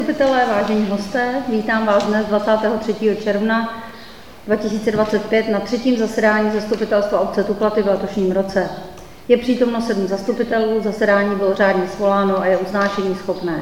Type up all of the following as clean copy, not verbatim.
Zastupitelé, vážení hosté, vítám vás dnes 23. června 2025 na třetím zasedání Zastupitelstva obce Tuklaty v letošním roce. Je přítomno 7 zastupitelů, zasedání bylo řádně svoláno a je usnášení schopné.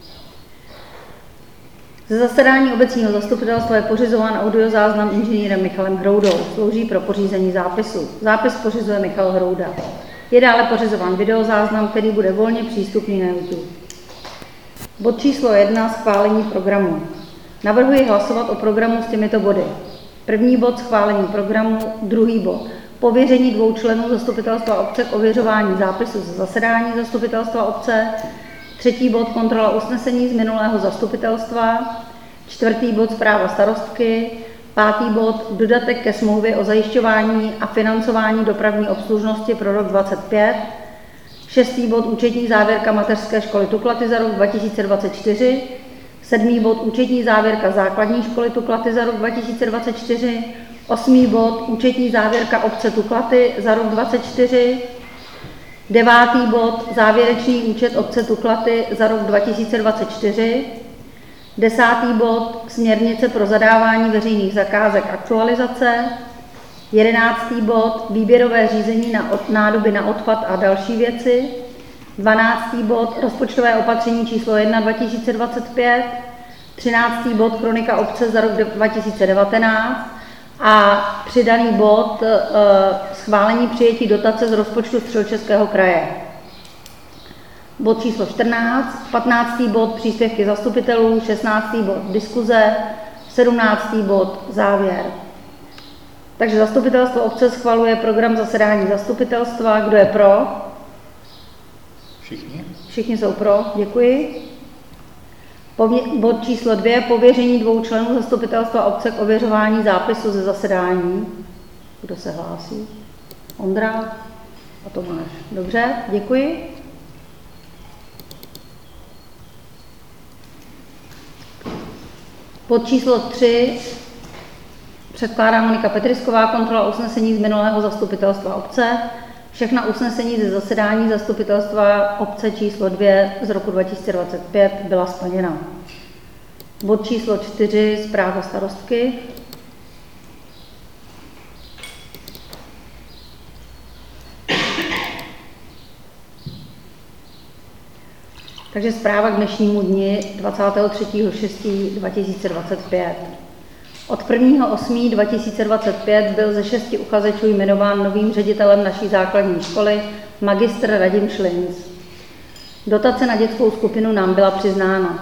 Ze zasedání obecního zastupitelstva je pořizován audiozáznam inženýrem Michalem Hroudou, slouží pro pořízení zápisu. Zápis pořizuje Michal Hrouda. Je dále pořizován videozáznam, který bude volně přístupný na YouTube. Bod číslo 1. Schválení programu. Navrhuji hlasovat o programu s těmito body. První bod schválení programu, druhý bod pověření 2 členů zastupitelstva obce k ověřování zápisu ze zasedání zastupitelstva obce, třetí bod kontrola usnesení z minulého zastupitelstva, čtvrtý bod zpráva starostky, pátý bod dodatek ke smlouvě o zajišťování a financování dopravní obslužnosti pro rok 2025, šestý bod účetní závěrka mateřské školy Tuklaty za rok 2024, sedmý bod účetní závěrka základní školy Tuklaty za rok 2024, osmý bod účetní závěrka obce Tuklaty za rok 2024, devátý bod závěrečný účet obce Tuklaty za rok 2024, desátý bod směrnice pro zadávání veřejných zakázek aktualizace, 11. bod výběrové řízení na nádoby na odpad a další věci, 12. bod rozpočtové opatření číslo 1 2025, 13. bod kronika obce za rok 2019 a přidaný bod schválení přijetí dotace z rozpočtu Středočeského kraje. Bod číslo 14, 15. bod příspěvky zastupitelů, 16. bod diskuze, 17. bod závěr. Takže zastupitelstvo obce schvaluje program zasedání zastupitelstva. Kdo je pro? Všichni. Všichni jsou pro, děkuji. Bod číslo 2, pověření 2 členů zastupitelstva obce k ověřování zápisu ze zasedání. Kdo se hlásí? Ondra a Tomáš. Dobře, děkuji. Bod číslo 3, předkládá Monika Petrisková, kontrola usnesení z minulého zastupitelstva obce. Všechna usnesení ze zasedání zastupitelstva obce číslo 2 z roku 2025 byla splněna. Bod číslo 4, zpráva starostky. Takže zpráva k dnešnímu dni 23.6.2025. Od 1.8.2025 byl ze 6 uchazečů jmenován novým ředitelem naší základní školy magistr Radim Šlinc. Dotace na dětskou skupinu nám byla přiznána.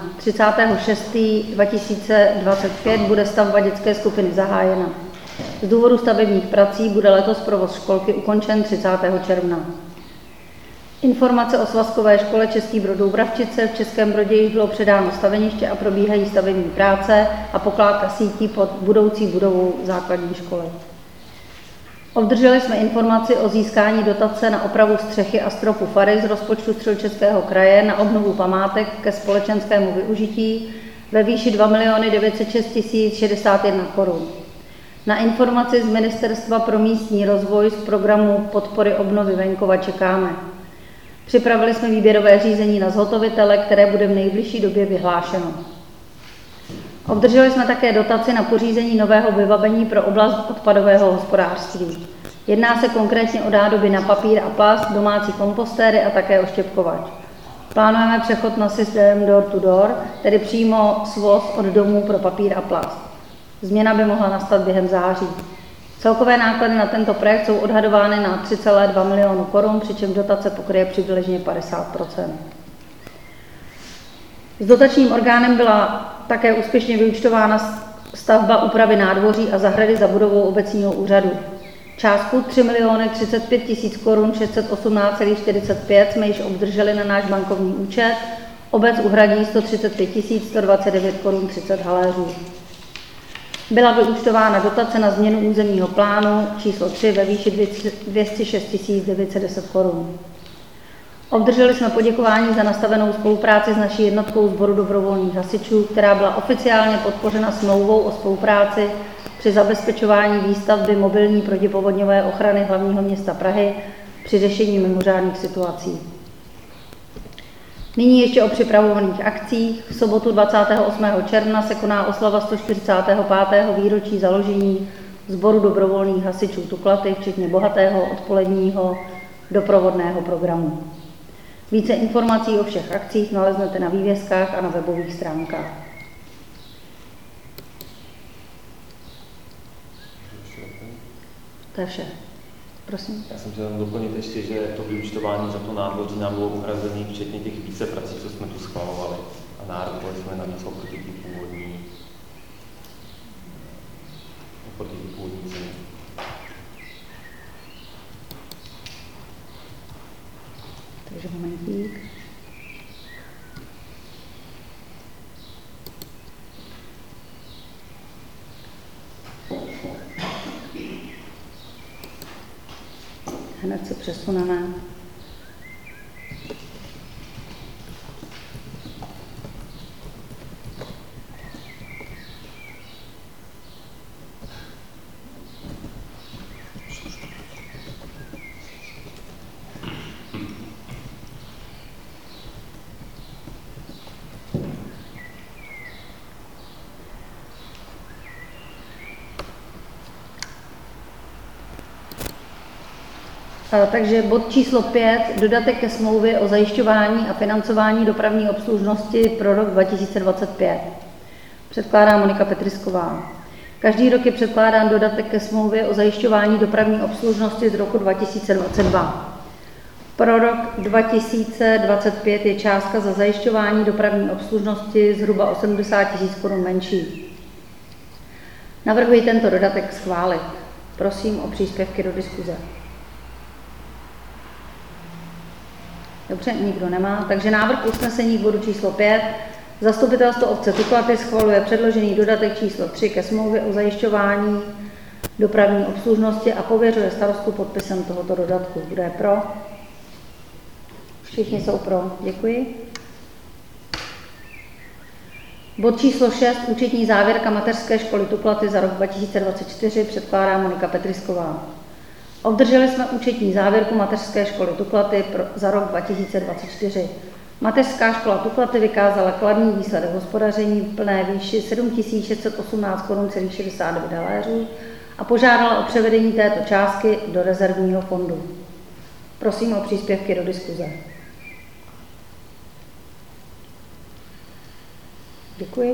30.6.2025 bude stavba dětské skupiny zahájena. Z důvodu stavebních prací bude letos provoz školky ukončen 30. června. Informace o svazkové škole Český Brod Doubravčice v Českém Brodě již bylo předáno staveniště a probíhají stavební práce a pokládka sítí pod budoucí budovou základní školy. Obdrželi jsme informaci o získání dotace na opravu střechy a stropu fary z rozpočtu Středočeského kraje na obnovu památek ke společenskému využití ve výši 2 906 061 korun. Na informaci z Ministerstva pro místní rozvoj z programu podpory obnovy venkova čekáme. Připravili jsme výběrové řízení na zhotovitele, které bude v nejbližší době vyhlášeno. Obdrželi jsme také dotaci na pořízení nového vybavení pro oblast odpadového hospodářství. Jedná se konkrétně o nádoby na papír a plast, domácí kompostéry a také oštěpkovač. Plánujeme přechod na systém door to door, tedy přímo svoz od domů pro papír a plast. Změna by mohla nastat během září. Celkové náklady na tento projekt jsou odhadovány na 3,2 milionu korun, přičemž dotace pokryje přibližně 50%. S dotačním orgánem byla také úspěšně vyúčtována stavba úpravy nádvoří a zahrady za budovou obecního úřadu. Částku 3 035 000 korun 618,45 jsme již obdrželi na náš bankovní účet. Obec uhradí 135 129 korun 30 haléřů. Byla vyúčtována dotace na změnu územního plánu číslo 3 ve výši 206 910 korun. Obdrželi jsme poděkování za nastavenou spolupráci s naší jednotkou sboru dobrovolných hasičů, která byla oficiálně podpořena smlouvou o spolupráci při zabezpečování výstavby mobilní protipovodňové ochrany hlavního města Prahy při řešení mimořádných situací. Nyní ještě o připravovaných akcích. V sobotu 28. června se koná oslava 145. výročí založení Sboru dobrovolných hasičů Tuklaty, včetně bohatého odpoledního doprovodného programu. Více informací o všech akcích naleznete na vývězkách a na webových stránkách. To je vše. Prosím. Já jsem chtěl doplnit ještě, že to vyúčtování za to nádvoří nám bylo uhrazené včetně těch více prací, co jsme tu schvalovali. A nárokovali jsme na víc oproti té původní ceně. Takže momentík. Hned se přesuneme. Takže bod číslo 5, dodatek ke smlouvě o zajišťování a financování dopravní obslužnosti pro rok 2025. Předkládá Monika Petrisková. Každý rok je předkládán dodatek ke smlouvě o zajišťování dopravní obslužnosti z roku 2022. Pro rok 2025 je částka za zajišťování dopravní obslužnosti zhruba 80 000 korun menší. Navrhuji tento dodatek schválit. Prosím o příspěvky do diskuze. Dobře, nikdo nemá. Takže návrh usnesení k bodu číslo 5. Zastupitelstvo obce Tuklaty schvaluje předložený dodatek číslo 3 ke smlouvě o zajišťování dopravní obslužnosti a pověřuje starostku podpisem tohoto dodatku. Kdo je pro? Všichni jsou pro. Děkuji. Bod číslo 6. Účetní závěrka mateřské školy Tuklaty za rok 2024 předkládá Monika Petrisková. Obdrželi jsme účetní závěrku mateřské školy Tuklaty za rok 2024. Mateřská škola Tuklaty vykázala kladný výsledek hospodaření v plné výši 7 618 korun 69 haléřů a požádala o převedení této částky do rezervního fondu. Prosím o příspěvky do diskuze. Děkuji.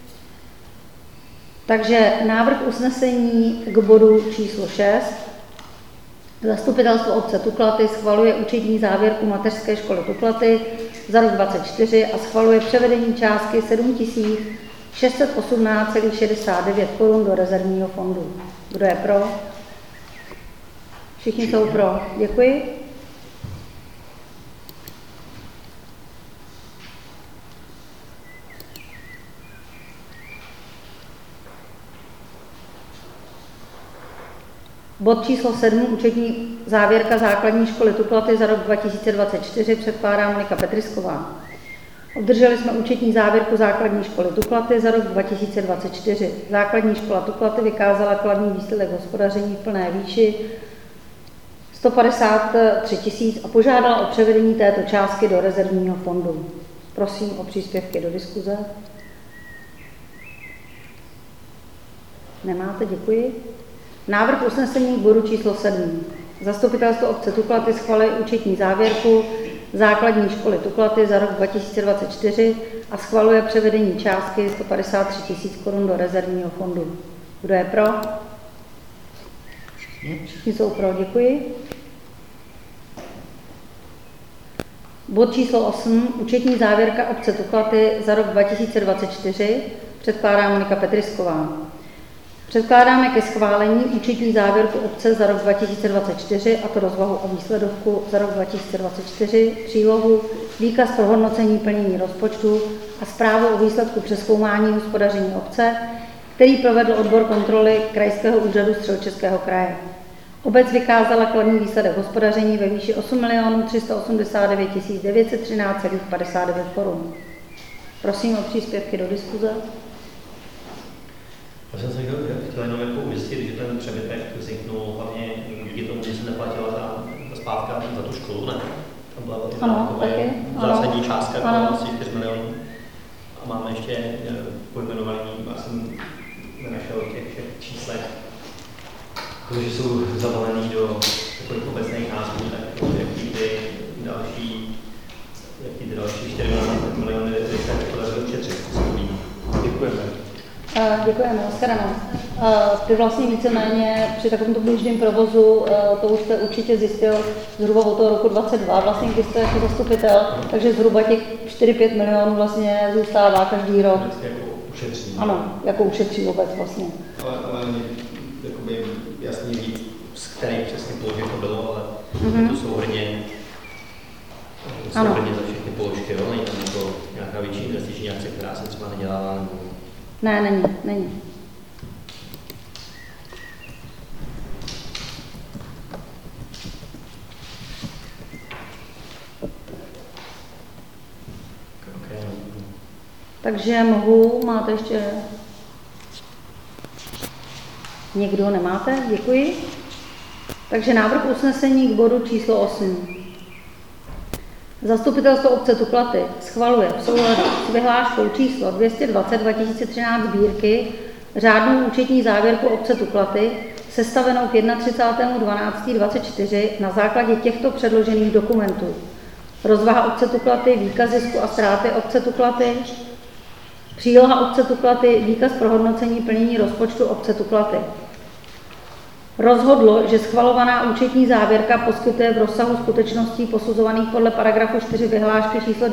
Takže návrh usnesení k bodu číslo 6. Zastupitelstvo obce Tuklaty schvaluje účetní závěrku mateřské školy Tuklaty za rok 2024 a schvaluje převedení částky 7 618,69 korun do rezervního fondu. Kdo je pro? Všichni jsou pro. Děkuji. Bod číslo 7, účetní závěrka základní školy Tuklaty za rok 2024 předkládá Monika Petrisková. Obdrželi jsme účetní závěrku základní školy Tuklaty za rok 2024. Základní škola Tuklaty vykázala kladný výsledek hospodaření v plné výši 153 000 a požádala o převedení této částky do rezervního fondu. Prosím o příspěvky do diskuze. Nemáte, děkuji. Návrh usnesení k bodu číslo 7. Zastupitelstvo obce Tuklaty schvaluje účetní závěrku základní školy Tuklaty za rok 2024 a schvaluje převedení částky 153 000 korun do rezervního fondu. Kdo je pro? Všichni jsou pro, děkuji. Bod číslo 8. Účetní závěrka obce Tuklaty za rok 2024 předkládá Monika Petrisková. Předkládáme ke schválení účetní závěrku obce za rok 2024, a to rozvahu a výsledovku za rok 2024, přílohu, výkaz pro hodnocení plnění rozpočtu a zprávu o výsledku přezkoumání hospodaření obce, který provedl odbor kontroly Krajského úřadu Středočeského kraje. Obec vykázala kladný výsledek hospodaření ve výši 8 389 913,59 korun. Prosím o příspěvky do diskuze. Já jsem se chtěl jenom jako ujistit, že ten přebytek vzniknul hlavně díky tomu, že se neplatila ta splátka za tu školu, ne? byla Ano, taky. zásadní částka, Ano. asi 4 milionů. A máme ještě pojmenovaný, já jsem nenašel těch všech číslech, protože jsou zabalený do takových obecných názvů, tak jaký ty další 4 miliony se podařilo ušetřit. Děkujeme. Děkujeme, nashledanou. Ty vlastně víceméně při takovémto běžném provozu, to už jste určitě zjistil zhruba od toho roku 22, vlastně když jste jako zastupitel, takže zhruba těch 4-5 milionů vlastně zůstává každý rok. Jako ušetří. Ano, jako ušetří vůbec vlastně. Ale jakoby jasně víc, z kterých přesně položek to bylo, ale je to souhrně za všechny položky, jo? Není tam jako nějaká větší investiční akce, která se třeba nedělala, nebo... Ne, není. Okay. Takže máte ještě... Někdo nemáte? Děkuji. Takže návrh usnesení k bodu číslo 8. Zastupitelstvo obce Tuklaty schvaluje v souladu s vyhláškou číslo 220/2013 sbírky řádnou účetní závěrku obce Tuklaty sestavenou k 31.12.24 na základě těchto předložených dokumentů. Rozvaha obce Tuklaty, výkaz zisku a ztráty obce Tuklaty, příloha obce Tuklaty, výkaz pro hodnocení plnění rozpočtu obce Tuklaty. Rozhodlo, že schvalovaná účetní závěrka poskytuje v rozsahu skutečností posuzovaných podle paragrafu 4 vyhlášky číslo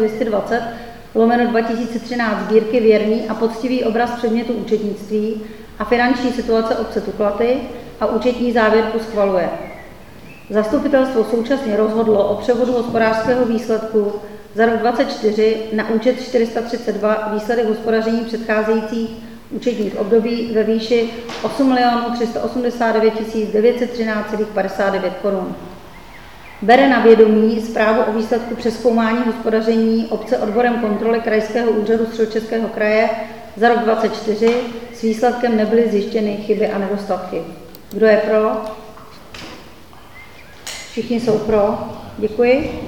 220/2013 sbírky věrný a poctivý obraz předmětu účetnictví a finanční situace obce Tuklaty a účetní závěrku schvaluje. Zastupitelstvo současně rozhodlo o převodu hospodářského výsledku za rok 2024 na účet 432 výsledek hospodaření předcházejících účetních období ve výši 8 389 913,59 korun. Bere na vědomí zprávu o výsledku přezkoumání hospodaření obce odborem kontroly Krajského úřadu Středočeského kraje za rok 2024 s výsledkem nebyly zjištěny chyby a nedostatky. Kdo je pro? Všichni jsou pro. Děkuji.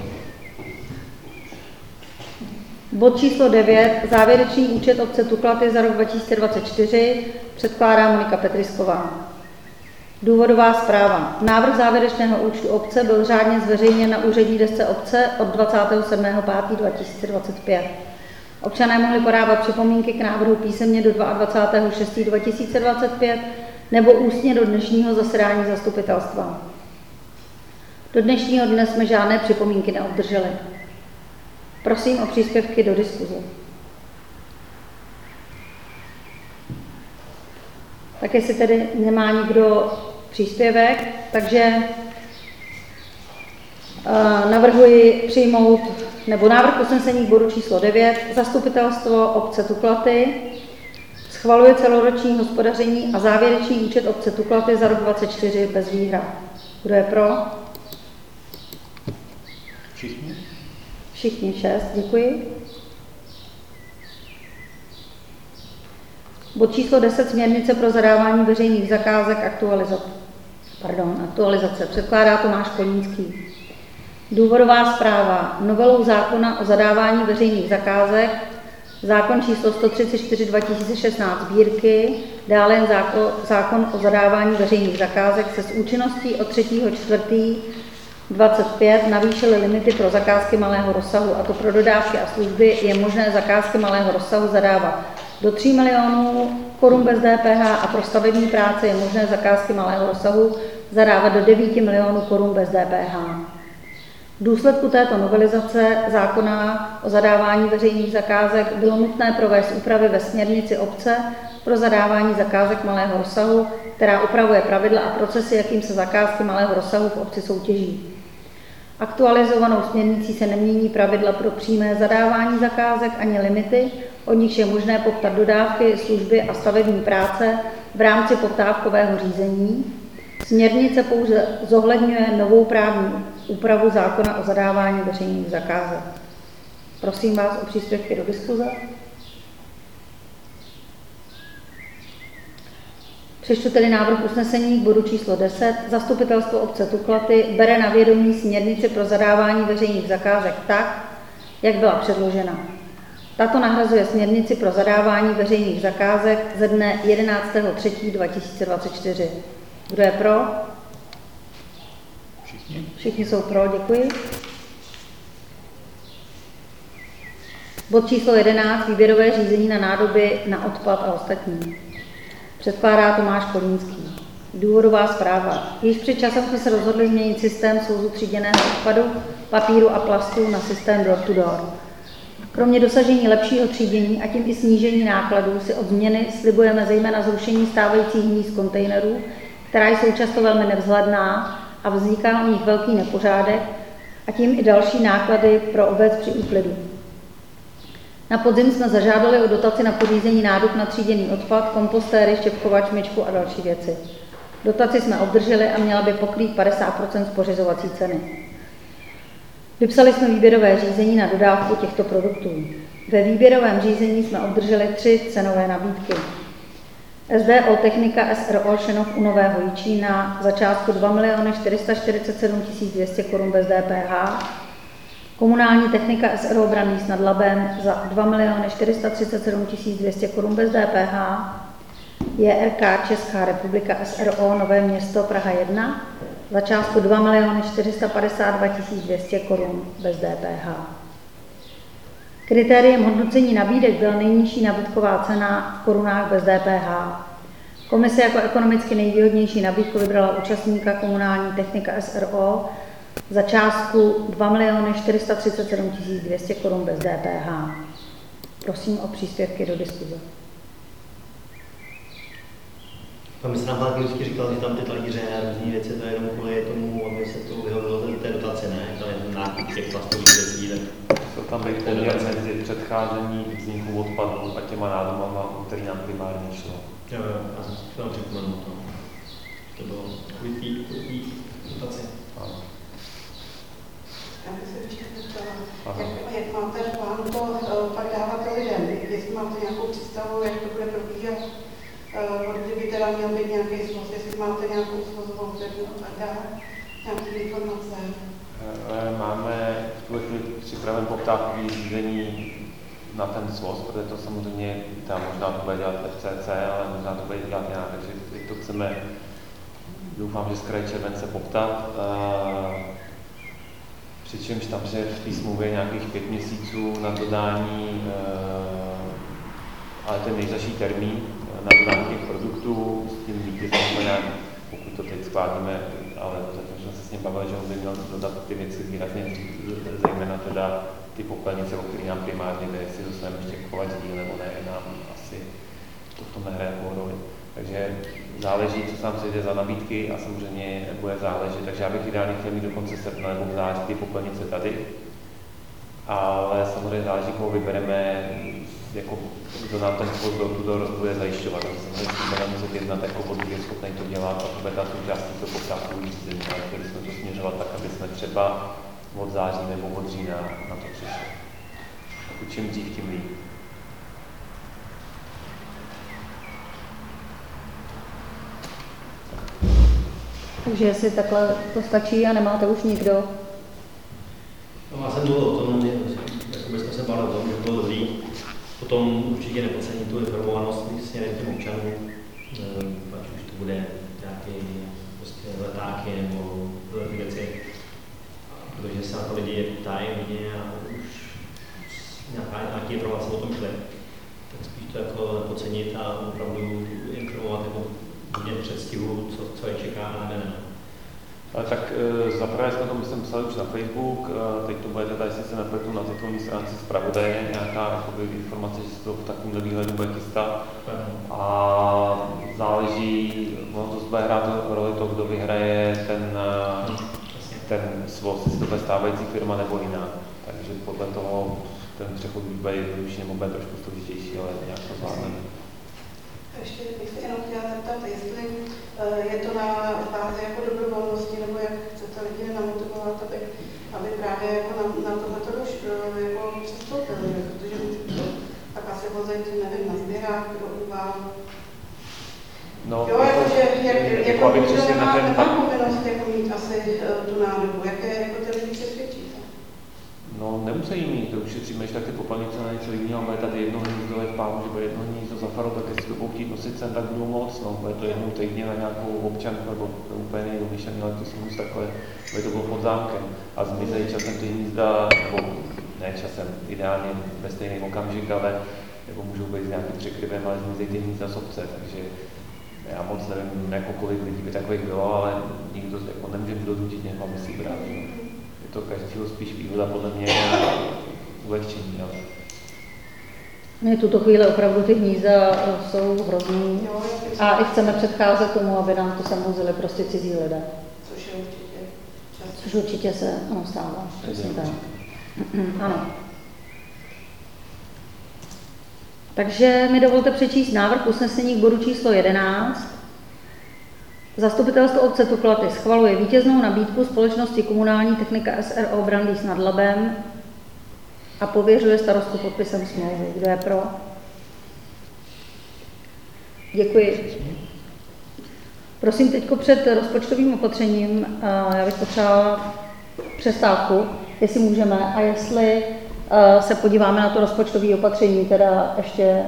Bod číslo 9. Závěrečný účet obce Tuklaty za rok 2024 předkládá Monika Petrisková. Důvodová zpráva. Návrh závěrečného účtu obce byl řádně zveřejněn na úřední desce obce od 27.5.2025. Občané mohli podávat připomínky k návrhu písemně do 22.6.2025 nebo ústně do dnešního zasedání zastupitelstva. Do dnešního dne jsme žádné připomínky neobdrželi. Prosím o příspěvky do diskuze. Tak jestli tedy nemá nikdo příspěvek, takže navrhuji přijmout, nebo návrh usnesení k bodu číslo 9. Zastupitelstvo obce Tuklaty schvaluje celoroční hospodaření a závěrečný účet obce Tuklaty za rok 2024 bez výhrad. Kdo je pro? Všichni? Všichni 6, děkuji. Bod číslo 10, směrnice pro zadávání veřejných zakázek, aktualizace. Předkládá Tomáš Kolínský. Důvodová zpráva. Novelou zákona o zadávání veřejných zakázek, zákon číslo 134/2016 sbírky, dále jen zákon o zadávání veřejných zakázek se s účinností od 3.4.25 navýšily limity pro zakázky malého rozsahu, a to pro dodávky a služby je možné zakázky malého rozsahu zadávat do 3 milionů korun bez DPH a pro stavební práce je možné zakázky malého rozsahu zadávat do 9 milionů korun bez DPH. V důsledku této novelizace zákona o zadávání veřejných zakázek bylo nutné provést úpravy ve směrnici obce pro zadávání zakázek malého rozsahu, která upravuje pravidla a procesy, jakým se zakázky malého rozsahu v obci soutěží. Aktualizovanou směrnicí se nemění pravidla pro přímé zadávání zakázek ani limity, od nichž je možné poptat dodávky, služby a stavební práce v rámci poptávkového řízení. Směrnice pouze zohledňuje novou právní úpravu zákona o zadávání veřejných zakázek. Prosím vás o příspěvky do diskuze. Přečtu tedy návrh usnesení k bodu číslo 10. Zastupitelstvo obce Tuklaty bere na vědomí směrnici pro zadávání veřejných zakázek tak, jak byla předložena. Tato nahrazuje směrnici pro zadávání veřejných zakázek ze dne 11.3.2024. Kdo je pro? Všichni jsou pro, děkuji. Bod číslo 11. Výběrové řízení na nádoby na odpad a ostatní. Předkládá Tomáš Kolínský. Důvodová zpráva. Již před časem jsme se rozhodli změnit systém svozu tříděného odpadu, papíru a plastu na systém door to door. Kromě dosažení lepšího třídění a tím i snížení nákladů si od změny slibujeme zejména zrušení stávajících míst kontejnerů, která jsou často velmi nevzhledná a vzniká u nich velký nepořádek a tím i další náklady pro obec při úklidu. Na podzim jsme zažádali o dotaci na pořízení nádob na tříděný odpad, kompostéry, štěpkovač, myčku a další věci. Dotaci jsme obdrželi a měla by pokrýt 50% z pořizovací ceny. Vypsali jsme výběrové řízení na dodávku těchto produktů. Ve výběrovém řízení jsme obdrželi 3 cenové nabídky. SDO Technika SRO Šenov u Nového Jičína za částku 2 447 200 Kč bez DPH, Komunální technika SRO Brandýs nad Labem za 2 437 200 Kč bez DPH, JRK Česká republika SRO Nové Město Praha 1 za částku 2 452 200 Kč bez DPH. Kritériem hodnocení nabídek byla nejnižší nabídková cena v korunách bez DPH. Komise jako ekonomicky nejvýhodnější nabídku vybrala účastníka Komunální technika SRO za částku 2 437 200 Kč bez DPH. Prosím o příspěvky do diskuze. Pan ministr nám vždycky říkal, že tam ty talíře a různý věci, to je jenom kvůli tomu, aby se to vyhodilo té dotace, ne? To je nákup těch plastových věcí, tak... Jsou tam být poměr mezi předcházení vzniku odpadu a těma nádobama, který nám primárně šlo. Jo, já jsem to připomenu. To bylo kvůli dotace. Já bych se ještě zeptala, jak máte v plánu to pak dávat lidem? Jestli máte nějakou představu, jak to bude probíhat, kdyby teda měl být nějaký svoz, jestli máte nějakou svozovou firmu a tak dále, nějaké informace? Máme v tuhle chvíli připraven poptávkový řízení na ten svoz, protože to samozřejmě, tam možná to bude dělat FCC, ale možná to bude dělat nějak, takže to chceme, doufám, že z kraje července poptat. Přičemž tam je v té smlouvě nějakých 5 měsíců na dodání, ale ten nejzaší termín na dodání těch produktů, s tím vítězem nějak, pokud to teď skládíme, ale zatím jsme se s ním bavili, že on by měl dodat ty věci výrazně dřív, zejména teda ty popelnice, o které nám primárně jde, jestli dostaneme ještě kovat díl nebo ne, nám asi to v tom nehraje roli. Takže záleží, co sám přijde za nabídky a samozřejmě bude záležet. Takže já bych ideálně chtěl mít do konce srpna nebo v září ty popelnice tady. Ale samozřejmě záleží, koho vybereme, jako, kdo nám ten spod bude zajišťovat. Samozřejmě s tím budeme muset jednat, jako kdo je schopný to dělat a to bude ta součástí toho poptávkového řízení. Ale chtěli jsme to směřovat tak, aby jsme třeba od září nebo od října na to přišli. Pokud čím dřív, tím líp. Takže jestli takhle to stačí a nemáte už nikdo. No, já jsem mluvil o tom, jako bychom se bavili o tom, že to bylo dobrý. Potom určitě nepodcenit tu informovanost směrem těm občanům, ať už to bude nějaké prostě letáky nebo ty věci. Protože se na to lidi ptají hodně a už nějaké informace o tom šly. Tak spíš to jako nepodcenit a opravdu informovat jako hodně předstihu, co je čeká a ne. Ale tak zaprvé jsme to myslím psali už na Facebook, teď to bude teda, jestli se nepletu, na titulní stránce zpravodaje nějaká informace, že se to v takovémhle výhledu bude chystat. A záleží, ono to bude hrát roli to, kdo vyhraje ten svoz, jestli to bude stávající firma nebo jiná. Takže podle toho ten přechod bude jednodušší nebo bude trošku složitější, ale nějak to zvládneme. Ještě bych se jenom chtěla zeptat, jestli je to na bázi jako dobrovolnosti, nebo jak chcete lidi namotivovat, aby právě jako na tohleto jako přistoupili, protože tak asi vozit, nevím, na sběrách, do úval. No, jo, jako jako aby přesně na ten... Má povinnost jako mít asi tu nádobu, jaké jako ty lidi přesvědčíte? No, nemusí mít, to ušetříme, že tak ty popelnice na něco jiného, bude tady jedno hnízdo v páru, že bude jedno hnízdo za farou, tak jestli to budou chtít nosit sem, tak budou moc, no, bude to jednou týdně na nějakou občanku, nebo úplně nejumyšlený, ale to si takhle, bude to bylo pod zámkem a zmizejí časem ty hnízda, nebo ne časem, ideálně ve stejný okamžik, ale jako můžou být s nějakým překryvem, ale zmizejí ty hnízda z obce, takže já moc nevím, jako kolik lidí by takových bylo, ale nikdo jako nemůže donutit někoho, aby si brát. Je to každého spíš výhoda podle mě ulehčení. Ale... My v tuto chvíli opravdu ty hnízda jsou hrozný a i chceme předcházet tomu, aby nám to sem vozili prostě cizí lidé. Což určitě se stává. Přesně tak. Ano. Takže mi dovolte přečíst návrh usnesení k bodu číslo 11. Zastupitelstvo obce Tuklaty schvaluje vítěznou nabídku společnosti Komunální technika SRO Brandýs nad Labem a pověřuje starostu podpisem smlouvy. Kdo je pro? Děkuji. Prosím, teď před rozpočtovým opatřením já bych potřebovala přestávku, jestli můžeme a jestli se podíváme na to rozpočtové opatření, teda ještě,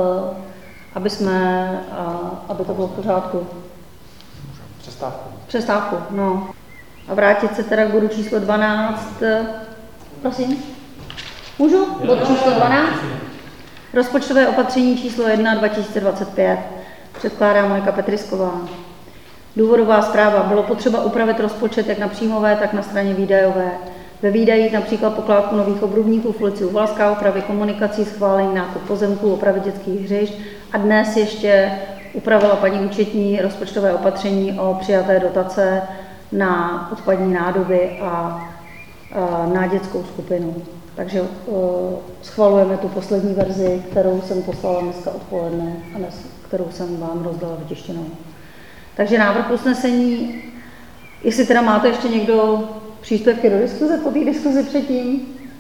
aby to bylo v pořádku. Přestávku, no. A vrátit se teda k bodu číslo 12. Prosím. Můžu? Bod číslo 12. Rozpočtové opatření číslo 1 2025. Předkládá Monika Petrisková. Důvodová zpráva. Bylo potřeba upravit rozpočet jak na příjmové, tak na straně výdajové. Ve výdajích například pokládku nových obrubníků v ulici Uvalská, opravy komunikací, schválení nákup pozemků, opravy dětských hřišť a dnes ještě upravila paní účetní rozpočtové opatření o přijaté dotace na odpadní nádoby a na dětskou skupinu. Takže schvalujeme tu poslední verzi, kterou jsem poslala dneska odpoledne a kterou jsem vám rozdala vytištěnou. Takže návrh usnesení, jestli teda máte ještě někdo příspěvky do diskuze po té diskuzi předtím.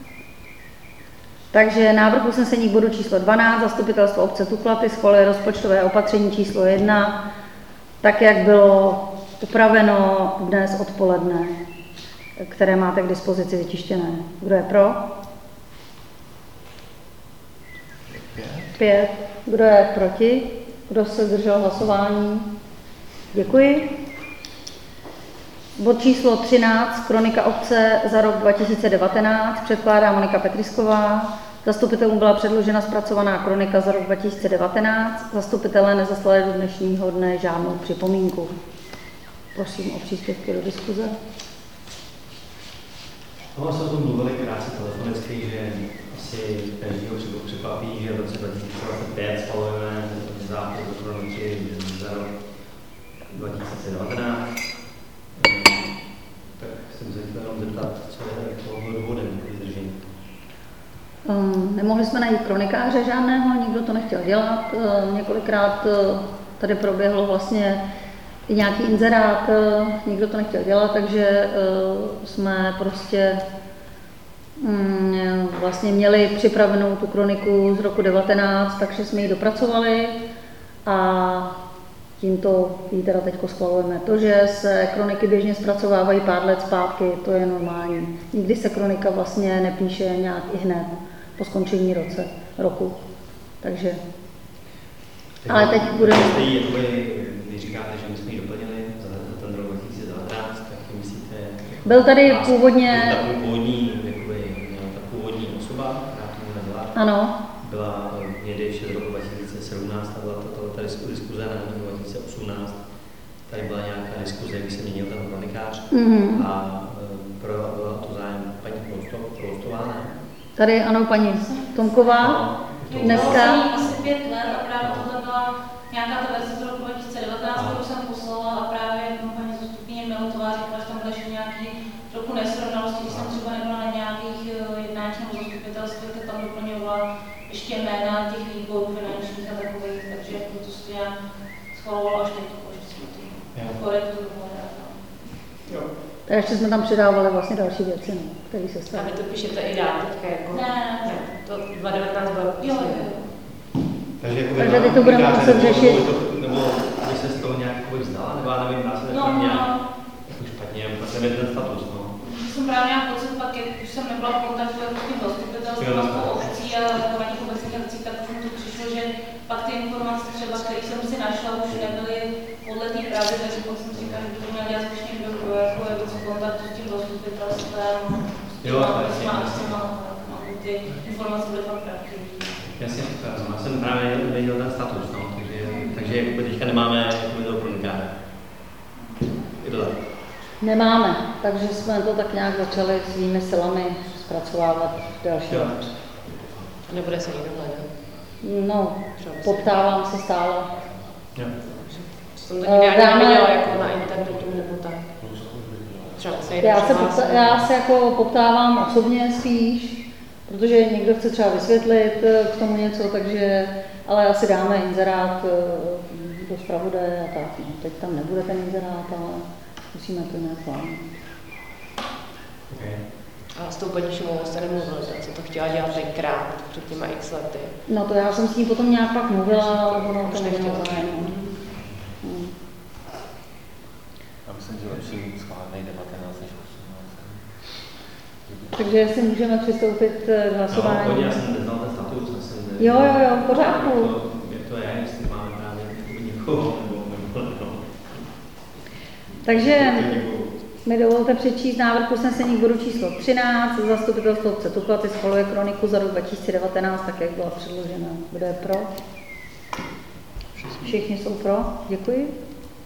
Takže návrh usnesení k bodu číslo 12, zastupitelstvo obce Tuklaty schvaluje rozpočtové opatření číslo 1, tak jak bylo upraveno dnes odpoledne, které máte k dispozici vytištěné. Kdo je pro? 5. Kdo je proti? Kdo se zdržel hlasování? Děkuji. Bod číslo 13, kronika obce za rok 2019, předkládá Monika Petrisková. Zastupitelům byla předložena zpracovaná kronika za rok 2019. Zastupitelé nezaslali do dnešního dne žádnou připomínku. Prosím o příspěvky do diskuze. No, jsme o tom mluvili krátce telefonicky, že asi každýho překvapí, že v roce 2025 schvalujeme zápis do kroniky za rok 2019. Tak jsem se chtěl zeptat, co je důvodem vydržení. Nemohli jsme najít kronikáře žádného, nikdo to nechtěl dělat. Několikrát tady proběhlo vlastně i nějaký inzerát, nikdo to nechtěl dělat, takže jsme prostě vlastně měli připravenou tu kroniku z roku 19, takže jsme ji dopracovali a tímto ji teda teď schvalujeme. To, že se kroniky běžně zpracovávají pár let zpátky, to je normální. Nikdy se kronika vlastně nepíše nějak i hned po skončení roku. Takže, ale teď budeme... Když říkáte, že my jsme ji doplnili za ten rok 2019, tak myslíte... Byl tady původně... Ta původní osoba, která tomu nebyla, ano. Byla někdy ještě z roku 2017, a byla ta diskuze na roku 2018. Tady byla nějaká diskuze, kdy se měnil ten kronikář a byla to zájem paní Proustová, ne? Tady ano, paní Tomková. Dneska... Asi 5 let a právě tohle byla nějaká ta verze z roku 2019, kterou jsem poslala a právě paní zastupkyně Milotová říkala, že tam byla ještě nějaký trochu nesrovnalosti, když jsem třeba nebyla na nějakých jednáních nebo zastupitelství, tak tam doplňovala ještě jména těch výborů finančních a takových, takže to se nějak schvalovalo až teď, že jsme to korekturu mohli. Tak ještě jsme tam přidávali vlastně další věci, které se staly. A vy to píšete i dál teďka jako? Ne. To 2019 bylo. Jo. Takže teď to budeme muset řešit. Nebo když se z toho nějak vzdala, nebo já nevím, právě nějak pocit, pak když jsem nebyla v kontaktu jako s tím zastupitelstvem obcí a jako na těch obecních akcích, tak už mi to přišlo, že pak ty informace třeba, které jsem si našla, už nebyly podle té pravdy, takže pak jsem říkala, že to měla dělat spíš někdo jako v kontaktu s tím zastupitelstvem, s těma ty informace byly fakt pravdy. Jasně, já jsem právě neviděl ten status, no, takže teďka nemáme to pronikáře. Je to tak? Nemáme, takže jsme to tak nějak začali svými silami zpracovávat další let. Nebude se nikdo hledat? No, poptávám se stále. Jo. Jsem to nikdy ani neviděla jako na internetu nebo tak. Třeba se Já se jako poptávám osobně spíš, protože někdo chce třeba vysvětlit k tomu něco, takže, ale asi dáme inzerát do zpravodaje a tak. No. Teď tam nebude ten inzerát, ale musíme to nějak plánovat. Okay. A s tou paní Šimovou jste nemluvili, co to chtěla dělat tenkrát, před těma x lety. No to já jsem s ní potom nějak pak mluvila, ale ono to nemělo zájem. Já myslím, že lepší mít schválnej 19 než 18. Takže jestli můžeme přistoupit k hlasování. No, já jsem neznal ten status, Jo, v pořádku. Jak to je, jestli máme právě někoho nebo Takže mi dovolte přečíst návrh usnesení k bodu číslo 13. Zastupitelstvo obce Tuklaty schvaluje kroniku za rok 2019, tak jak byla předložena. Kdo je pro? Všichni jsou pro? Děkuji.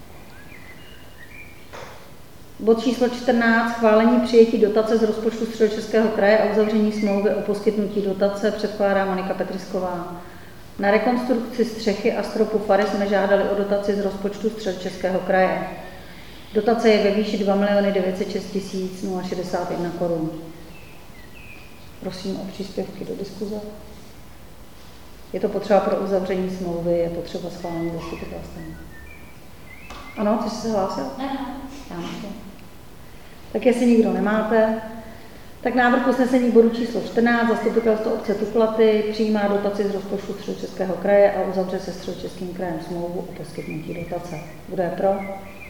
Bod číslo 14. Schválení přijetí dotace z rozpočtu Středočeského kraje a uzavření smlouvy o poskytnutí dotace předkládá Monika Petrisková. Na rekonstrukci střechy a stropu fary jsme žádali o dotaci z rozpočtu Středočeského kraje. Dotace je ve výši 2 906 061 korun. Prosím o příspěvky do diskuze. Je to potřeba pro uzavření smlouvy, je potřeba schválení zastupitelstvem. Ano, ty jsi se hlásil? Ne. Já myslím. Tak jestli nikdo nemáte, tak návrh usnesení bodu číslo 14. Zastupitelstvo obce Tuklaty přijímá dotaci z rozpočtu Středočeského kraje a uzavře se Středočeským krajem smlouvu o poskytnutí dotace. Kdo je pro?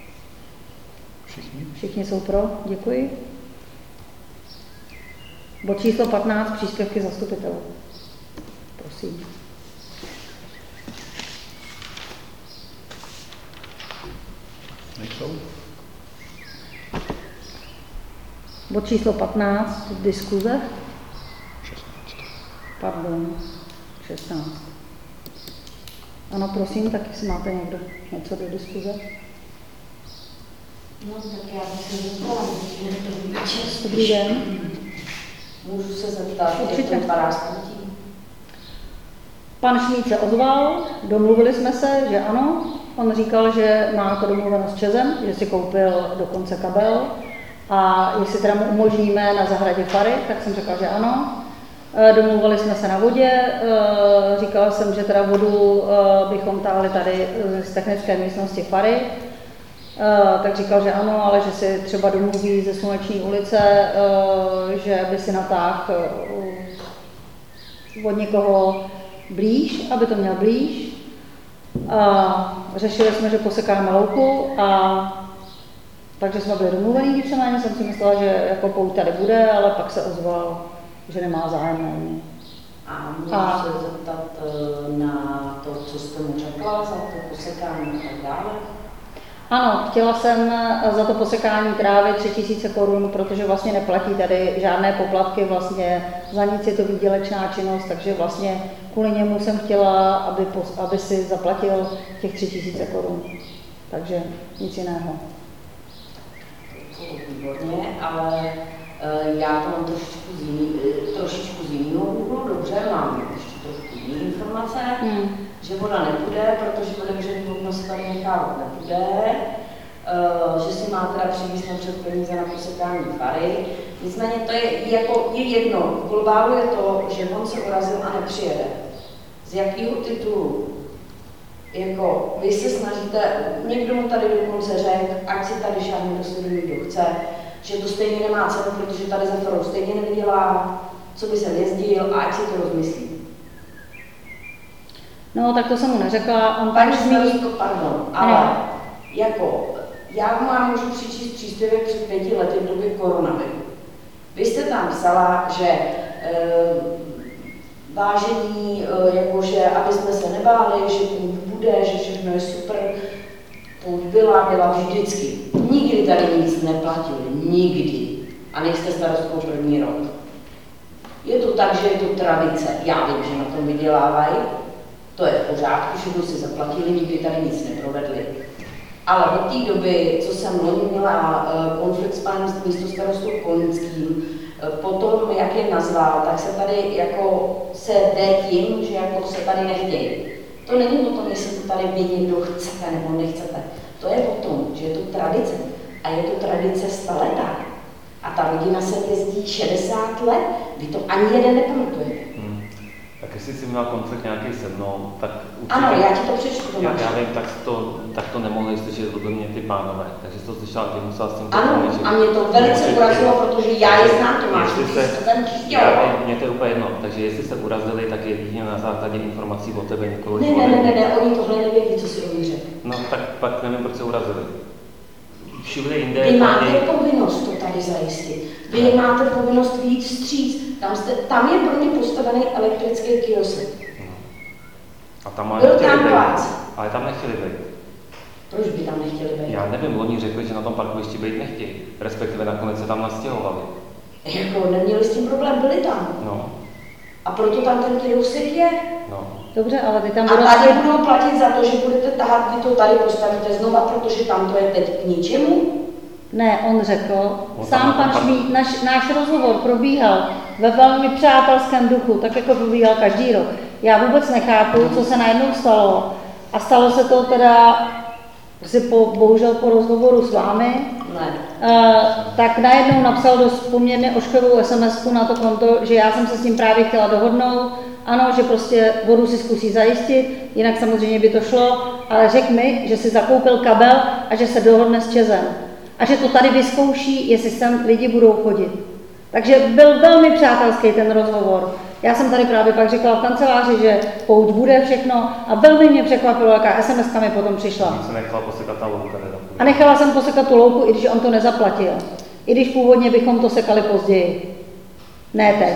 Všichni jsou pro, děkuji. Bod číslo 15, příspěvky zastupitelů. Prosím. Nejsou? Bod číslo 15, diskuze. 16. Pardon, 16. Ano, prosím, tak jestli máte někdo něco do diskuze. No, tak já bych se zeptala, Dobrý den. můžu se zeptat, jak to vypadá s půtí? Pan Šmíd se ozval, domluvili jsme se, že ano. On říkal, že má to domluveno s Čezem, že si koupil dokonce kabel a jestli teda mu umožníme na zahradě fary, tak jsem řekla, že ano. Domluvili jsme se na vodě, říkala jsem, že teda vodu bychom táhli tady z technické místnosti fary. Tak říkal, že ano, ale že si třeba domluví ze Sluneční ulice, že by si natáhl od někoho blíž, aby to měl blíž. Řešili jsme, že posekáme louku, takže jsme byli domluvení víceméně, jsem si myslela, že jako pouť tady bude, ale pak se ozval, že nemá zájem na ní. A můžu se zeptat na to, co jste mu řekla, za to posekání a tak dále? Ano, chtěla jsem za to posekání trávy 3 000 korun, protože vlastně neplatí tady žádné poplatky, vlastně za nic je to výdělečná činnost, takže vlastně kvůli němu jsem chtěla, aby si zaplatil těch 3 000 korun. Takže nic jiného. Výborně, ale já to mám trošičku z jiného úhlu, dobře, mám ještě trošku jiné informace, že voda nepůjde, protože otevřený okno se tady nechávat nepůjde, že si má teda přivést napřed peníze na posekání fary. Nicméně to je jedno, v globálu je to, že on se urazil a nepřijede. Z jakého titulu? Jako, vy se snažíte, někdo mu tady dokonce řekl, ať si tady žádný dosledy kdo chce, že to stejně nemá cenu, protože tady za farou stejně nevydělá, co by se jezdil a ať si to rozmyslí. No, tak to jsem mu neřekla, on Paní tam zmíní... pardon, ale jako, já můžu přičíst příspěvek před 5 lety v době koronaviru. Vy jste tam psala, že vážení, jakože aby jsme se nebáli, že pouť bude, že všechno je super. Pouť byla vždycky. Nikdy tady nic neplatili, nikdy. A nejste starostkou první rok. Je to tak, že je to tradice. Já vím, že na tom vydělávají. To je v pořádku, všechno si zaplatili, nikdy tady nic neprovedli. Ale od té doby, co jsem loni měla konflikt s panem místostarostou Kolínským, potom, jak je nazval, tak se tady jako se jde tím, že jako se tady nechtějí. To není o tom, jestli to tady vy někdo chcete nebo nechcete. To je o tom, že je to tradice. A je to tradice 100 letá. A ta rodina se jezdí 60 let. Vy to ani jeden nepamatujete. Tak jestli jsi měla konflikt nějaký se mnou, tak určitě... Ano, já ti to přečtu. Já vím, tak to nemohli slyšet ode mě ty pánové. Takže jsi to slyšela, ty musela s tím... Ano, a mě to velice urazilo, protože já je znám, Tomáš, Mně to je úplně jedno. Takže jestli se urazili, tak je jedině na základě informací o tebe někoho. Ne, oni tohle nevědí, co si o nich řekl. No, tak pak nevím, proč se urazili. Všude jinde... Vy máte povinnost to tady zajistit. Vy máte povinnost vyjít vstříc. Tam je pro ně postavený elektrický kiosek. A tam byl tam plác. Ale tam nechtěli být. Proč by tam nechtěli být? Já nevím, oni řekli, že na tom parkovišti být nechtějí. Respektive nakonec se tam nastěhovali. Jako neměli s tím problém, byli tam. No. A proto tam ten kiosek je. No. Dobře, ale ty tam a tady budou platit za to, že budete tahat, vy to tady postavíte znova, protože tam to je teď k ničemu? Ne, on řekl, sám pan Šmíd, náš rozhovor probíhal ve velmi přátelském duchu, tak jako probíhal každý rok. Já vůbec nechápu, co se najednou stalo. A stalo se to teda, bohužel po rozhovoru s vámi, tak najednou napsal dost poměrně ošklivou SMS-ku na to konto, že já jsem se s ním právě chtěla dohodnout. Ano, že prostě vodu si zkusí zajistit, jinak samozřejmě by to šlo, ale řekl mi, že si zakoupil kabel a že se dohodne s ČEZem. A že to tady vyzkouší, jestli sem lidi budou chodit. Takže byl velmi přátelský ten rozhovor. Já jsem tady právě pak řekla v kanceláři, že pouť bude všechno a velmi mě překvapilo, jaká SMS-ka mi potom přišla. Nechala posekat ta louka, a nechala jsem posekat tu louku, i když on to nezaplatil. I když původně bychom to sekali později. Ne teď.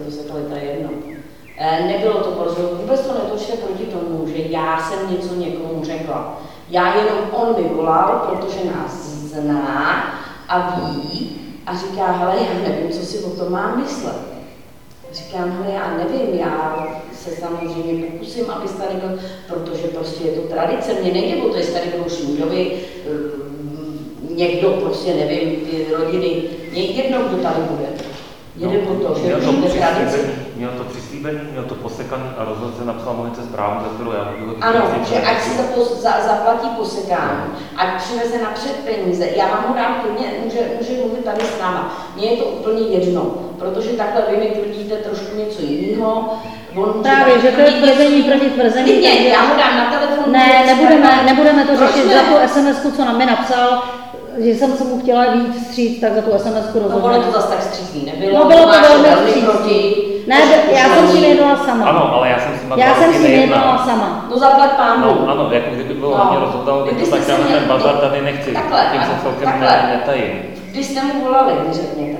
Nebylo to porozumí, vůbec to netočte proti tomu, že já jsem něco někomu řekla. Já jenom on mi volal, protože nás zná a ví a říká, hele, já nevím, co si o tom mám myslet. Říkám, hele, já nevím, já se samozřejmě pokusím, abys tady byl, protože prostě je to tradice, mně nejde o to, jestli tady budou Šmídovi, někdo prostě, nevím, ty rodiny, jedno, kdo tady bude. Jde o to, že měl to přislíbení, měl to posekaný a rozhodl se napsal Monice zprávu, za kterou já budu... Ano, že ať si zaplatí posekání, ať přiveze napřed peníze. Já vám ho dám klidně, může mluvit tady s náma. Mně je to úplně jedno, protože takhle vy mi tvrdíte trošku něco jiného. Právě, že to je tvrzení proti tvrzení. Ne, já ho dám na telefon. Ne, nebudeme to řešit za tu SMS-ku, co nám mi napsal. Že jsem se mu chtěla víc vstříc, tak za tu SMS-ku rozhodně. No, to zase tak vstřícný nebylo. No, bylo to velmi vstřícný. Ne, já jsem si nejednala sama. Ano, ale já jsem si nejednala sama. No zaplať pánu. No, ano, jako kdyby bylo hodně rozhodal, tak já ten bazar tady nechci. Takhle, tím se celkem netajím. Když jste mu volali, vy řekněte.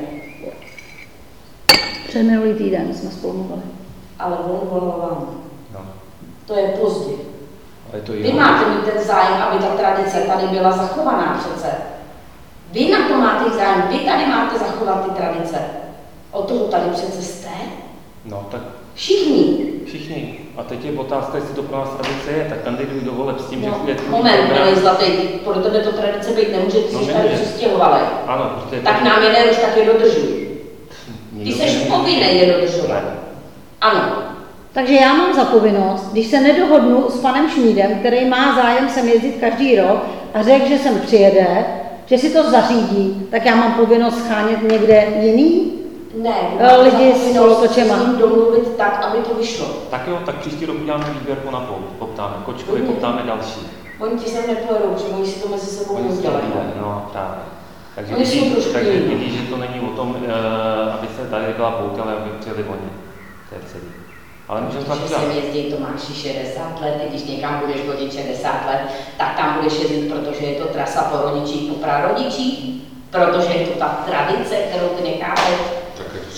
Předminulý týden jsme spolu mluvili. Ale on volal vám. No. To je pozdě. To vy máte mít ten zájem, aby ta tradice tady byla zachovaná přece. Vy na to máte zájem, vy tady máte zachovat ty tradice. O toho tady přece jste. No tak... Všichni. A teď je otázka, jestli to pro nás tradice je, tak kandiduj do voleb s tím, že... Moment, milý zlatý, pro tebe to tradice být nemůže, ty jsi tady přistěhovali. Ano, protože... Tak nám jeden už taky dodržuj. Ty jsi povinný je dodržovat. Ano. Takže já mám za povinnost, když se nedohodnu s panem Šmídem, který má zájem sem jezdit každý rok a řekl, že sem přijede, že si to zařídí, tak já mám povinnost schánět někde jiný? Ne, lidi s kolotočema. S ním domluvit tak, aby to vyšlo. Tak jo, tak příští rok uděláme výběrku na pouť, poptáme kočkovi, poptáme další. Oni ti sem nepojedou, protože oni si to mezi sebou rozdělají. No, právě. Takže vidí, že to není o tom, aby se tady byla pouť, ale aby přijeli oni. To je celý. Ale můžeme to udělat. Když sem jezdí Tomáši 60 let, když někam budeš vodit 60 let, tak tam budeš jezdit, protože je to trasa po rodičích, po prarodičích, protože je to ta tradice, kterou ty nechápeš.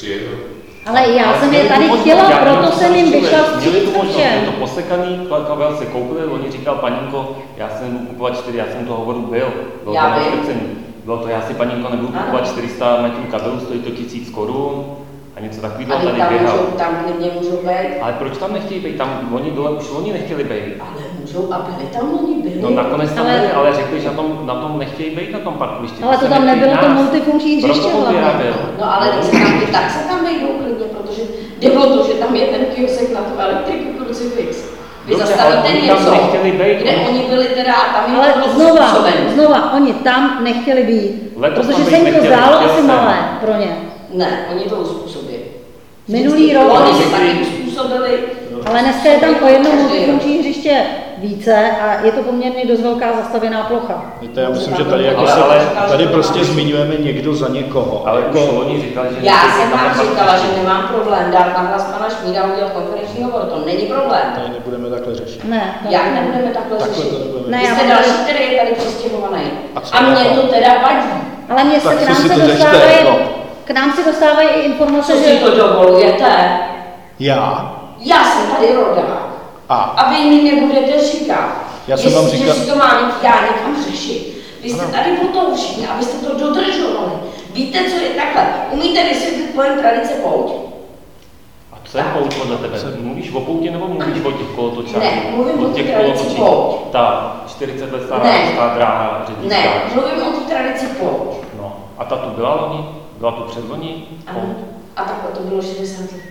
přijedou. Ale já jsem je tady chtěla, proto jsem jim vyšla Měli tu možnost, vstříc. je to posekaný, kabel se koupili, oni říkal, paninko, já jsem nebudu kupovat 4, já jsem toho hovoru byl, bylo to Já na vím. škrcení. Bylo to, já si paninko nebudu kupovat 400 metrů kabelu, stojí to 1000 korun a něco takového Ale tady tam běhal. tam klidně můžou být. Ale proč tam nechtějí být? Tam oni dole už oni nechtěli být. Ale můžou, a byli tam oni byli. No nakonec tam byli, ale řekli, že na tom nechtějí být na tom parkovišti. Ale to se tam nechtějí nebylo to nás. multifunkční hřiště Proto hlavně. vyráběl. No ale tak se tam vejdou klidně, protože jde o to, že tam je ten kiosek na tu elektriku Crucifix. Vy Dobře, zastavíte ale oni tam něco, nechtěli být, kde oni byli teda, a tam Ale je to bylo znova, způsobeno. znova, oni tam nechtěli být, Letos tam protože být se jim to nechtěli, zdálo chtěl asi jsem. malé pro ně. Ne, oni to uspůsobí. Minulý rok, Oni se taky uspůsobili. ale dneska je tam o jedno multifunkční hřiště více a je to poměrně dost velká zastavěná plocha. Víte, já myslím, že tady, jako tady prostě zmiňujeme někdo za někoho. Ale jako, už oni říkali, že Já nechtějí jsem tam vám parkoviště. říkala, že nemám problém dát nahlas pana Šmída udělat konferenční hovor, to není problém. tady nebudeme takhle řešit. Ne, to Jak nebudeme takhle Takhle řešit? to nebudeme Ne, Vy já jste mám další, tady- který je tady přestěhovaný. A co A mně jako? to teda vadí. Ale mě se Tak k nám si se to řešte, dostávají, jako. k nám se dostávají i informace, Co si že to dovolujete? Já? Já jsem tady rodák. A vy mi nebudete říkat, Já jsem vám že říkal- si to mám já někam řešit. Vy jste tady o to všichni, abyste to dodržovali. Víte, co je takhle? Umíte vysvětlit pojem tradice pouť? A co je pouť podle tebe? Mluvíš o pouti nebo mluvíš o těch kolotočách? Ne, mluvím o těch té tradici kolotočích. pouť. Ta 40 let stará Ne. ruská dráha řetířská. Ne, mluvím o té tradici pouť. No. A ta tu byla loni? Byla tu předloni? Ano. A takhle to bylo 60 let.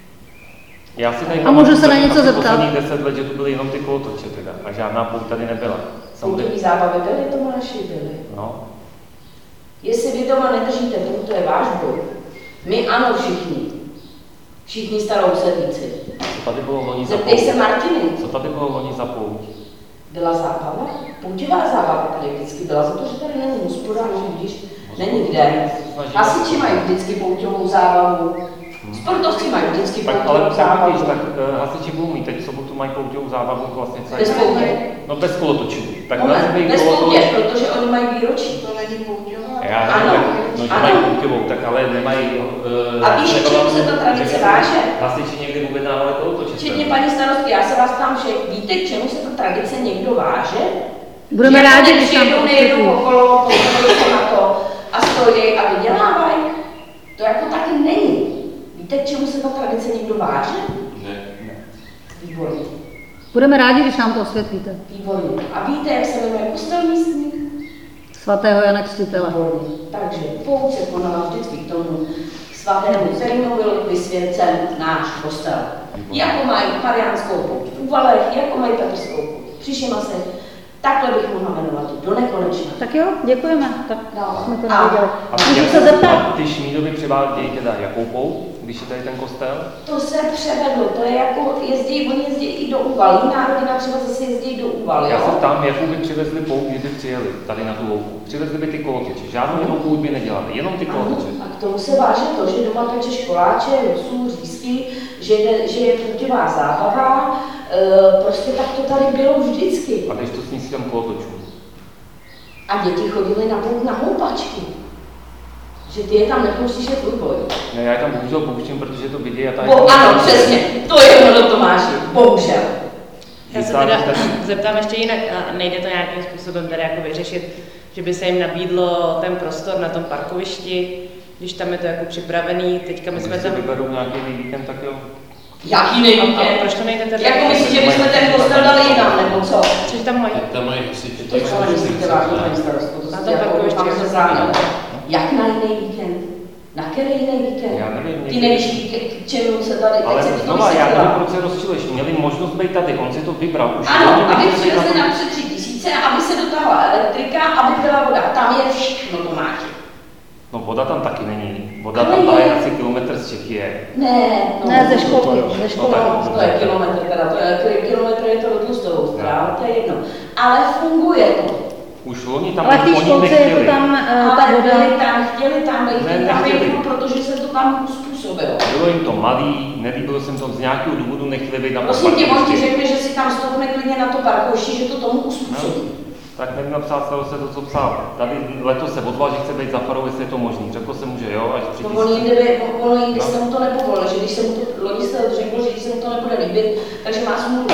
Já si tady A můžu se na pamatuju něco asi zeptat? posledních 10 let, že tu byly jenom ty kolotoče teda. A žádná pouť tady nebyla. Poutový zábavy byly, Tomáši, byly. No. Jestli vy doma nedržíte, tak to je váš boj. My ano všichni. Všichni starou sedíci. Co tady bylo loni za Zeptej pouť? se Martiny. Co tady bylo loni za pouť? Byla zábava? Pouťová zábava tady vždycky byla, za to, že tady není hospoda, když není kde. Hasiči mají vždycky pouťovou zábavu. Sportovci mají vždycky Tak, ale pouťovou tak zábavu. vidíš, tak hasiči budou mít teď v sobotu mají pouťovou zábavu vlastně celý. Bez poutě. No bez kolotočů. Tak Moment, vezmi bez kolotoč. poutě, protože oni mají výročí. To není pouťová. Já Ano, nevím, no, že ano. mají pouťovou, tak ale nemají... A víš, k čemu se ta tradice váže? Hasiči někdy objednávali kolotoče. Včetně paní starostky, já se vás ptám, že víte, k čemu se ta tradice někdo váže? budeme Že rádi, oni když nám přijedou, to nejedou vysvětlí. okolo, podívají se na to a stojí a vydělávají. To jako taky není. Víte, k čemu se ta tradice někdo váže? Ne. Výborně. Budeme rádi, když nám to osvětlíte. Výborně. A víte, jak se jmenuje kostel místní? Svatého Jana Křtitele. Výborně. Takže pouť se konala vždycky k tomu svatému, kterému byl vysvěcen náš kostel. Jako mají Mariánskou pouť v Úvalech, jako mají Petrskou pouť při Šimase, takhle bych mohla jmenovat do nekonečna. Tak jo, děkujeme. Tak No. jsme to A- nevěděli. A Můžu se zeptat? ty Šmídovi přivádějí teda jakou pouť, když je tady ten kostel? To se převedlo, to je jako oni jezdí i do Úval, jiná rodina třeba zase jezdí do Úval, Já se jo? ptám, jakou by přivezli pouť, kdyby přijeli tady na tu louku. Přivezli by ty kolotoče, žádnou jinou pouť by nedělali, jenom ty kolotoče. A k tomu se váže to, že doma pečeš koláče, rosů, řízky, že je pouťová zábava, prostě tak to tady bylo vždycky. A když to sníst těm kolotočům. A děti chodily na houpačky. Že ty je tam nepouštíš, je tvůj boj. Ne, já je tam bohužel pouštím, protože to vidí a tady... Ano, přesně, to je ono, Tomáši, bohužel. Já se teda zeptám ještě jinak, a nejde to nějakým způsobem teda jako vyřešit, že by se jim nabídlo ten prostor na tom parkovišti, když tam je to jako připravený, teďka my jsme Když si tam... vyberou nějaký víkend, tak jo. Jaký nejvíkend? A proč to nejde teda? Jako myslíš, že bychom ten kostel dali jinam, nebo co? Což tam mají? Tam mají hasiči. To je ale myslíte vážně, paní starostko, to Na si tom jako parkovišti, mám jak se se záměr. Jak na jiný víkend? Na který jiný víkend? Já nevím, Ty někdy- nevíš, k čemu se tady, Ale teď se to znova, já nevím, vysvětlila. proč se rozčiluješ. Měli možnost být tady, on si to vybral. Už Ano, oni aby nechtěli být na přivezli tom- na před 3 000, aby se dotáhla elektrika, aby byla voda. Tam je všechno, Tomáši. No voda tam taky není. Voda Ale tam je. je asi kilometr z Čechy je. Ne, no, Ne, ze školky, ze školky. To je kilometr, teda, kilometr je to do Tlustovou stranu, ale to je jedno. Ale funguje to. Už loni tam Ale v té oni školce je to nechtěli. tam ta Ale voda. chtěli tam být, Ne, tam nechtěli. být, protože se to tam uspůsobilo. Bylo jim to malý, nelíbilo se jim to z nějakého důvodu, nechtěli být na tom Prosím tě, on ti parkovišti. řekne, že si tam stoupne klidně na to parkoviště, že to tomu uspůsobí. tak nevím, napsal se to, co psal. Tady letos se ozval, že chce být za farou, jestli je to možný. Řekl jsem mu, že jo, až 3 ono jindy se mu to nepovolilo, že když se mu to, loni se řekl, že když se mu to nebude líbit, takže má smůlu.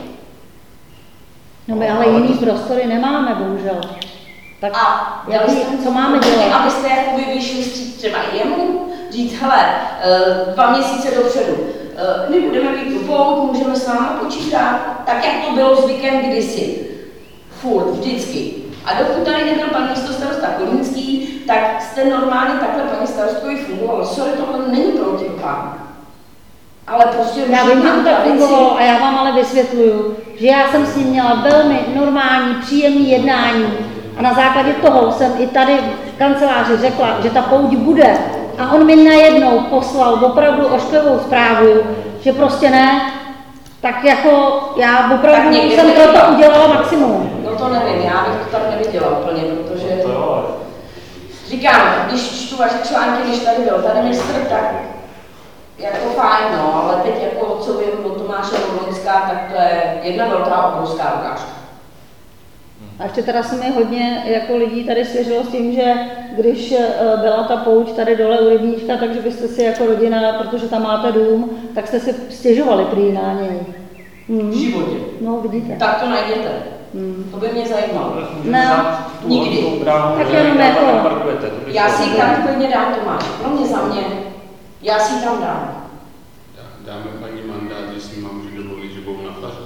No my ale jiný prostory nemáme, bohužel. Tak co máme dělat? Abyste jako vyšli vstříc třeba jemu, říct, hele, 2 měsíce dopředu, my budeme mít tu pouť, můžeme s váma počítat, tak jak to bylo zvykem kdysi. Furt, vždycky. A dokud tady nebyl pan místostarosta Kolínský, tak jste normálně takhle paní starostkovi fungovalo. Sorry, tohle není protiprávné. Ale prostě já vím, že to tak fungovalo a já vám ale vysvětluju, že já jsem s ním měla velmi normální, příjemný jednání a na základě toho jsem i tady v kanceláři řekla, že ta pouť bude. A on mi najednou poslal opravdu ošklivou zprávu, že prostě ne. Tak jako já opravdu jsem pro to udělala maximum. No to nevím, já bych to tak neviděla úplně, protože říkám, když čtu vaše články, když tady byl tady ministr, tak jako fajn, no, ale teď jako co vím od Tomáše Loňská, tak to je jedna velká obrovská ukážka. A ještě teda se mi hodně jako lidí tady svěřilo s tím, že když byla ta pouť tady dole u rybníčka, takže byste si jako rodina, protože tam máte dům, tak jste si stěžovali prý na něj. V životě. No, vidíte. Tak to najděte. To by mě zajímalo. Ne, nikdy. Tak jenom jako... Já si ji tam klidně dám, Tomáš. Pro mě za mě. Já si ji tam dám. Dáme paní mandát, jestli mám můžu domluvit, že budou na faře.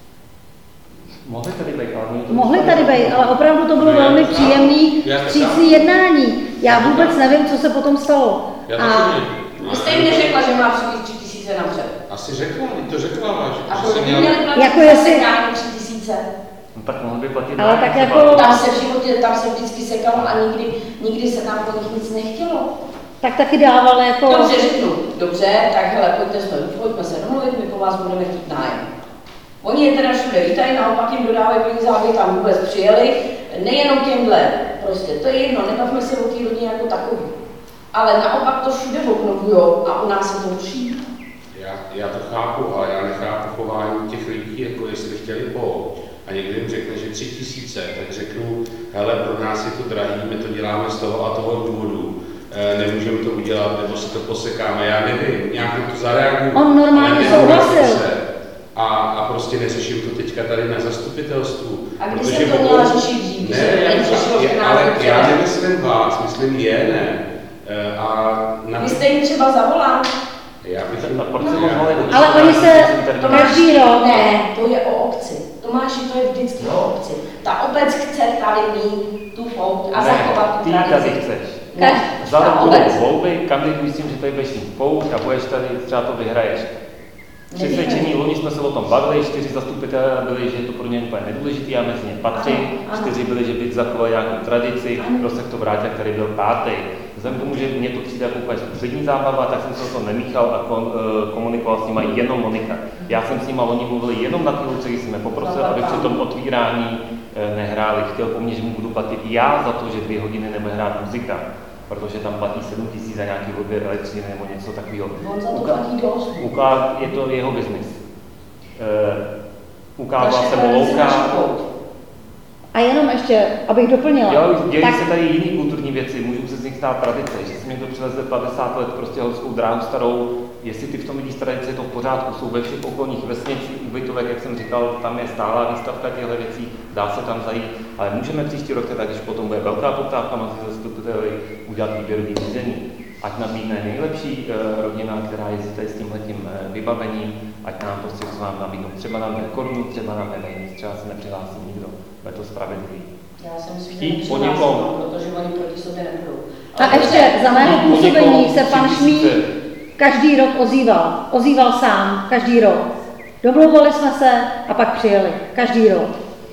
Mohli tady být, ale opravdu to bylo velmi příjemný, vstřícný jednání. Já vůbec nevím, co se potom stalo. Vy jste jim neřekla, že má přijít 3 000 napřed. Asi řekla, to řekla váš. A proč by měli platit jako jestli... 3 000? No tak mohli by platit. Ale tak jako... Tam se v životě, tam se vždycky sekalo a nikdy se tam po nich nic nechtělo. Tak taky dával jako... Dobře, řeknu. Dobře, tak hele, pojďme se domluvit, my po vás budeme chtít nájem. Oni je teda všude vítají, naopak jim dodávají peníze, aby tam vůbec přijeli. Nejenom těmhle, prostě to je jedno, nebavme se o té rodině jako takový. Ale naopak to všude obnovujou a u nás se to ruší. Já to chápu, ale já nechápu chování těch lidí, jako jestli chtěli pouť a někdo jim řekne, že 3 000, tak řeknu, hele, pro nás je to drahý, my to děláme z toho a toho důvodu, nemůžeme to udělat, nebo si to posekáme, já nevím, nějak to zareaguju. On normálně souhlasil. A prostě neřeším to teďka tady na zastupitelstvu. A když jsem to měla řešit dřív? Já nemyslím vás, myslím ne. Vy jste jim třeba zavolal? Ale oni se každý rok... Ne, to je o obci. Tomáši, to je vždycky o obci. Ta obec chce tady mít tu pouť a zachovat tu tradici. Ty tady chceš. Za rok budou volby, kandiduj s tím, že tady budeš mít pouť a budeš tady, třeba to vyhraješ. Přesvědčení, loni jsme se o tom bavili, 4 zastupitelé byli, že je to pro ně úplně nedůležitý, já mezi ně patřím, 4 byli, že by zachovali nějakou tradici, kdo se k to vrátil, který byl 5. Vzhledem k tomu, že mě to přijde jako úplně střední zábava, tak jsem se o to nemíchal a komunikoval s nimi jenom Monika. Já jsem s nimi loni mluvil jenom na ty luce, když jsem je poprosil, aby při tom otvírání nehráli. Chtěl po mně, že mu budu platit já za to, že 2 hodiny nebude hrát muzika. Protože tam platí 7 000 za nějaký odběr elektřiny nebo něco takového. Je to jeho biznis. Ukázal se mu louka. A jenom ještě, abych doplnila. Jo, dějí se tady jiný kulturní věci, můžou se z nich stát tradice, že si někdo přileze 50 let prostě horskou dráhu starou, jestli ty v tom vidíš tradice, je to v pořádku, jsou ve všech okolních vesnicích, Ubytovek, jak jsem říkal, tam je stálá výstavka těchto věcí, dá se tam zajít, ale můžeme příští rok, tak když potom bude velká poptávka, mezi zastupiteli udělat výběrový řízení, ať nabídne nejlepší rodina, která je tady s tímhletím vybavením, ať nám prostě s vám nabídnou, třeba nám ne korunu, třeba nám ne nic, třeba se nepřihlásí nikdo. Je to spravedlivý. Já jsem si protože oni proti sobě nebudou. A ještě za mého působení se pan Šmíd každý rok ozýval. Ozýval sám, každý rok. Domluvili jsme se a pak přijeli. Každý rok.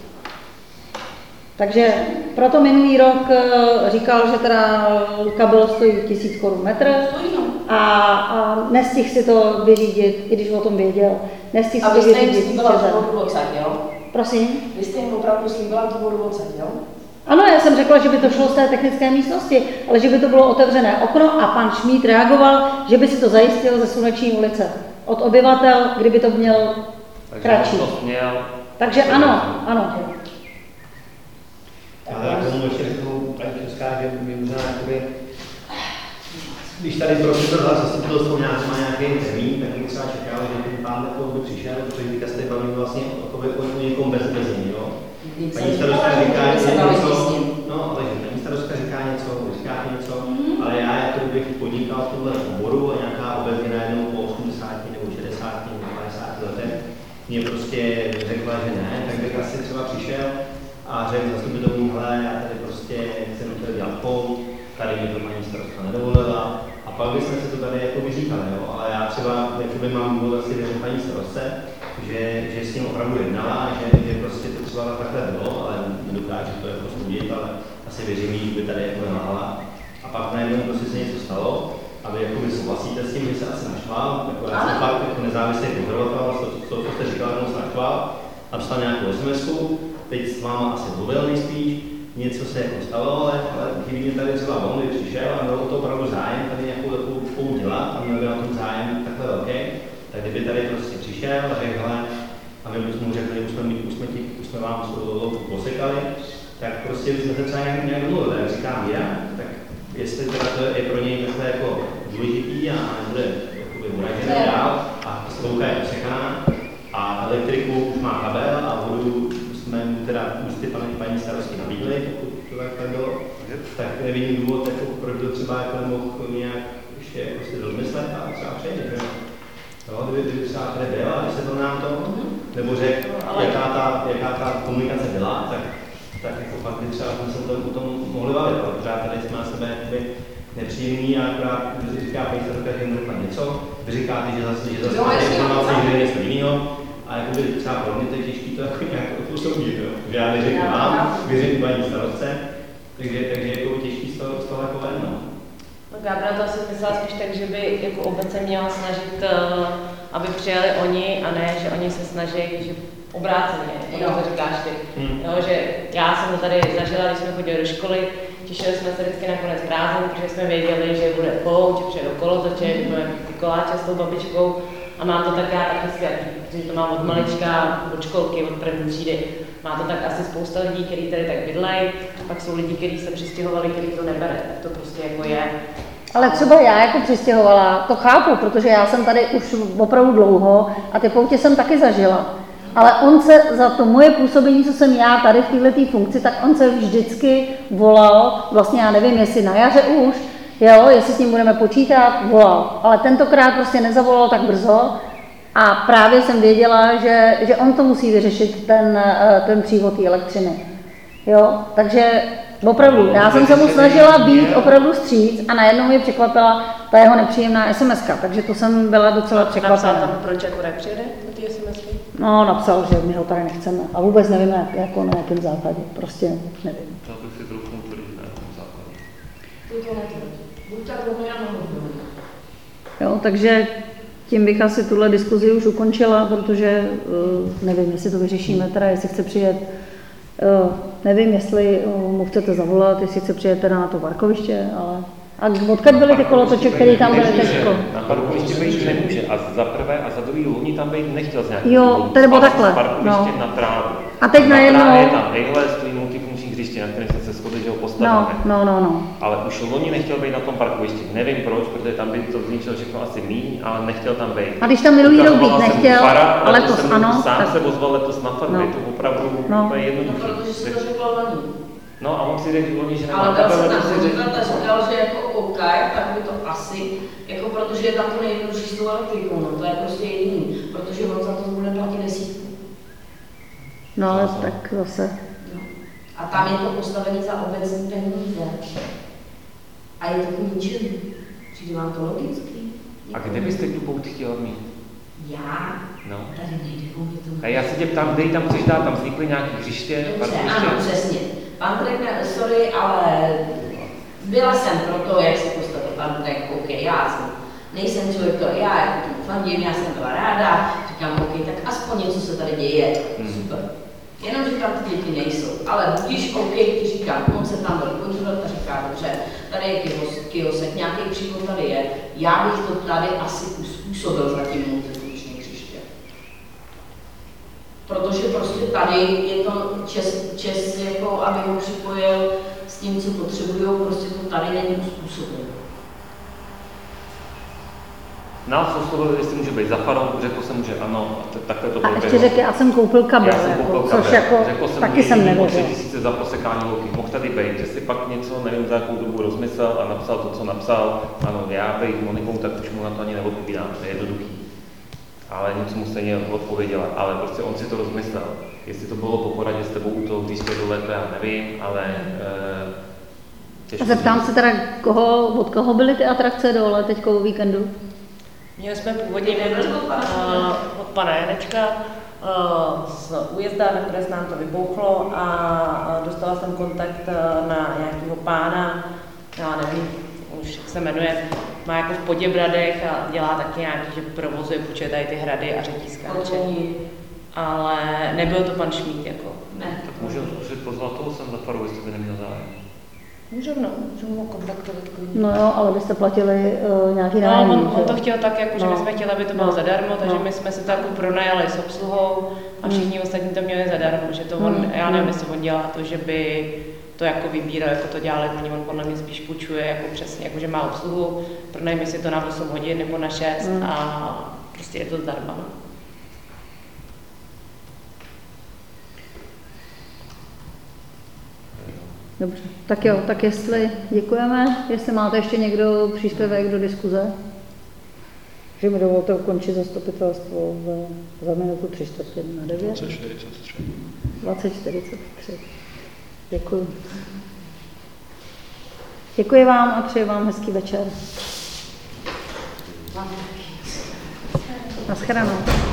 Takže proto minulý rok říkal, že teda kabel stojí 1000 korun metr a nestihl si to vyřídit, i když o tom věděl. Nestihl si to vyřídit. A vy jste jim slíbila tu vodu odsaď, jo? Prosím? Vy jste jim opravdu slíbila tu vodu odsaď, jo? Ano, já jsem řekla, že by to šlo z té technické místnosti, ale že by to bylo otevřené okno a pan Šmíd reagoval, že by si to zajistil ze Sluneční ulice. Od obyvatel, kdyby to měl kratší. Takže ano, ano. tady prostě to zastupitelstvo má nějaký termín, tak bych třeba čekal, že ten pán by přišel, protože teďka se bavíme vlastně o někom bez něj, jo. Paní starostka říká něco, no, ale paní starostka říká něco, ale já jako bych podnikal v tomhle oboru a nějaká obec je najednou po 80 nebo 60 nebo 50 letech mě prostě řekla, že ne, tak bych asi třeba přišel a řekl zastupitelům, hele, já tady prostě chcem to dělat pol, tady mi to paní starostka nedovolila a pak bychom se to tady jako vyříkali, jo, ale já třeba jakoby mám vlastně věřit paní starostce, že s tím opravdu jednala, že prostě to třeba takhle bylo, ale nedokážu to jako soudit, ale asi věřím, že by tady jako nemála. A pak najednou prostě se něco stalo a vy jako souhlasíte s tím, že se asi naštval, jako já jsem fakt jako nezávislý pozorovatel, to, co jste říkal, že se naštval, napsal nějakou SMS-ku, teď s váma asi mluvil nejspíš, něco se jako stalo, ale chybí mě tady třeba on, kdy přišel a měl to opravdu zájem tady nějakou takovou školu dělat a měl by na tom zájem takhle velký, tak kdyby tady prostě přišel a řekl, hele, a my bychom mu řekli, už jsme vám posekali, tak prostě bychom se třeba nějak domluvili. Jak říkám já, tak jestli teda to je pro něj takhle jako důležitý a nebude uražený dál a slouka je osekaná a elektriku už má kabel a vodu jsme teda ústy paní starostky nabídli, pokud to takhle bylo, tak nevidím důvod, jako, proč to třeba jako mohl nějak ještě jako si rozmyslet a třeba přejít, že? No, kdyby třeba tady byla, když se to nám to, nebo řekl, jaká ta komunikace byla, tak jako fakt by třeba jsme se o tom mohli bavit, ale pořád tady jsme na sebe nepříjemní a akorát říká paní starostka, že mu řekla něco, vy říkáte, že zase informace, že je něco jiného, a jakoby třeba pro mě to je těžké to jako nějak posoudit, jo. Že já neřeknu vám, věřím paní starostce, takže je jako těžký z toho jako ven, no. Gábra to asi myslela spíš tak, že by jako obec se měla snažit, aby přijali oni a ne, že oni se snaží, že obráceně, to říkáš ty. Jo, že já jsem to tady zažila, když jsme chodili do školy, těšili jsme se vždycky na konec prázdnin, protože jsme věděli, že bude pouť, že přijde kolotoče, že budeme ty koláče s tou babičkou a mám to tak já taky svět, protože to mám od malička, od školky, od první třídy. Má to tak asi spousta lidí, kteří tady tak bydlejí, pak jsou lidi, kteří se přistěhovali, kteří to nebere, tak to prostě jako je. Ale třeba já jako přistěhovala, to chápu, protože já jsem tady už opravdu dlouho a ty poutě jsem taky zažila. Ale on se za to moje působení, co jsem já tady v této funkci, tak on se vždycky volal, vlastně já nevím, jestli na jaře už, jo, jestli s ním budeme počítat, volal. Ale tentokrát prostě nezavolal tak brzo a právě jsem věděla, že on to musí vyřešit, ten přívod té elektřiny. Jo, takže opravdu, já jsem se mu snažila být opravdu vstříc a najednou mě překvapila ta jeho nepříjemná SMS-ka, takže to jsem byla docela překvapená. Napsal tam, proč jako nepřijede do té SMS-ky? No, napsal, že my ho tady nechceme a vůbec nevíme, jako na jakém základě, prostě nevím. To bych si trochu tvrdit na jakém základě. To netvrdí. Buď tak jo, takže tím bych asi tuhle diskuzi už ukončila, protože nevím, jestli to vyřešíme, teda jestli chce přijet. Nevím, jestli mu chcete zavolat, jestli chce přijet teda na to parkoviště, ale... A odkud byly ty kolotoče, které tam byly teďko? Na parkoviště být nemůže. A za prvé a za druhý loni tam být nechtěl z nějakého jo, to bylo takhle. Parkoviště na trávu. A teď najednou... je tam ejhle, stojí multifunkční hřiště, na kterém jsme se shodli, že ho postavíme. No. Ale už loni nechtěl být na tom parkovišti. Nevím proč, protože tam by to zničilo všechno asi míň, ale nechtěl tam být. A když tam minulý rok být nechtěl, ale letos ano. Sám se ozval letos na farmu, je to opravdu úplně jednoduché. No, protože se to řeklo loni. No a on si řekl, že nemá ale kabel, ale říkal, že jako OK, tak by to asi, jako protože je tam to nejjednodušší s tou elektrikou, no to je prostě jediný, protože on za to bude platit 10. No ale tak zase. No. A tam je to postavené za obecní peníze. A je to k ničemu. Přijde vám to logický? A kde byste tu pout chtěl mít? Já? No. Tady nejde o mě to. A já se tě ptám, kde tam chceš dát, tam vznikly nějaké hřiště? Dobře, ano, přesně. Pan řekne, sorry, ale byla jsem pro to, jak se postavil pan řekne, OK, já jsem, nejsem člověk, to já jako tomu fandím, já jsem byla ráda, říkám, OK, tak aspoň něco se tady děje, super. Jenomže tam ty děti nejsou, ale když OK, ti říkám, on se tam byl podívat a říká, dobře, tady je kiosek, nějaký přívod tady je, já bych to tady asi uspůsobil za tím multifunkční hřiště. Protože prostě tady je to čes jako aby ho připojil s tím, co potřebují, prostě to tady není uspůsobené. Nás oslovili, jestli může být za farou, řekl jsem, že ano, takhle to bylo. A ještě řekl, já jsem koupil kabel, což jako taky jsem nevěděl. 3 000 za posekání louky, mohl tady být, že si pak něco, nevím za jakou dobu rozmyslel a napsal to, co napsal, ano, já být Monikou, tak už mu na to ani neodpovídám, to je jednoduchý. Ale něco mu stejně odpověděla, ale prostě on si to rozmyslel. Jestli to bylo po poradě s tebou u toho blízké dole, to já nevím, ale a zeptám se teda, od koho byly ty atrakce dole teďko o víkendu? Měli jsme původně od pana Janečka z Újezda, nakonec nám to vybouchlo a dostala jsem kontakt na nějakého pána, já nevím, už jak se jmenuje, má jako v Poděbradech a dělá taky nějaký, že provozuje, půjčuje tady ty hrady a řetízkáče. Ale nebyl to pan Šmíd, jako. Ne. Tak můžu zkusit pozvat toho sem za faru, jestli by neměl zájem. Můžeme ho kontaktovat. No jo, ale byste platili nějaký nájemní, on to chtěl tak, jako, že my jsme chtěli, aby to bylo zadarmo, takže my jsme si to jako pronajali s obsluhou a všichni ostatní to měli zadarmo, že to on, já nevím, jestli on dělá to, že by to jako vybíral, jako to dělali oni, on podle mě spíš půjčuje, jako přesně, jako že má obsluhu, pronajme si to na 8 hodin nebo na 6 a prostě je to zdarma. Dobře, tak jo, tak jestli děkujeme, jestli máte ještě někdo příspěvek do diskuze, že mi dovolte ukončit zastupitelstvo za minutu 3:45. 20:43. Děkuji. Děkuji vám a přeji vám hezký večer. Naschledanou.